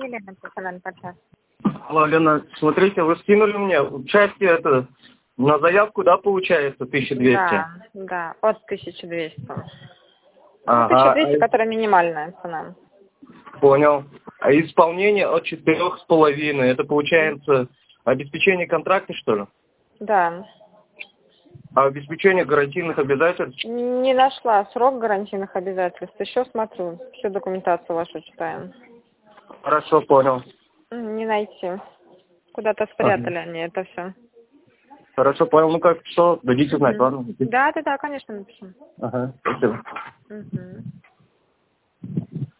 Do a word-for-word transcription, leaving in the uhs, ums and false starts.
Елена Писален, подчас. Алло, Лена, смотрите, вы скинули мне участие это на заявку, да, получается, тысяча двести? Да, да, от тысячи двести. Ага, тысяча двести, а... которая минимальная цена. Понял. А исполнение от четырех с половиной, это получается обеспечение контракта, что ли? Да. А обеспечение гарантийных обязательств? Не нашла срок гарантийных обязательств. Еще смотрю, всю документацию вашу читаем. Хорошо, понял. Не найти. Куда-то спрятали ага. они это все. Хорошо, понял. Ну как, что, дадите знать, угу. ладно? Да, да, да, конечно, напишем. Ага, спасибо. Угу.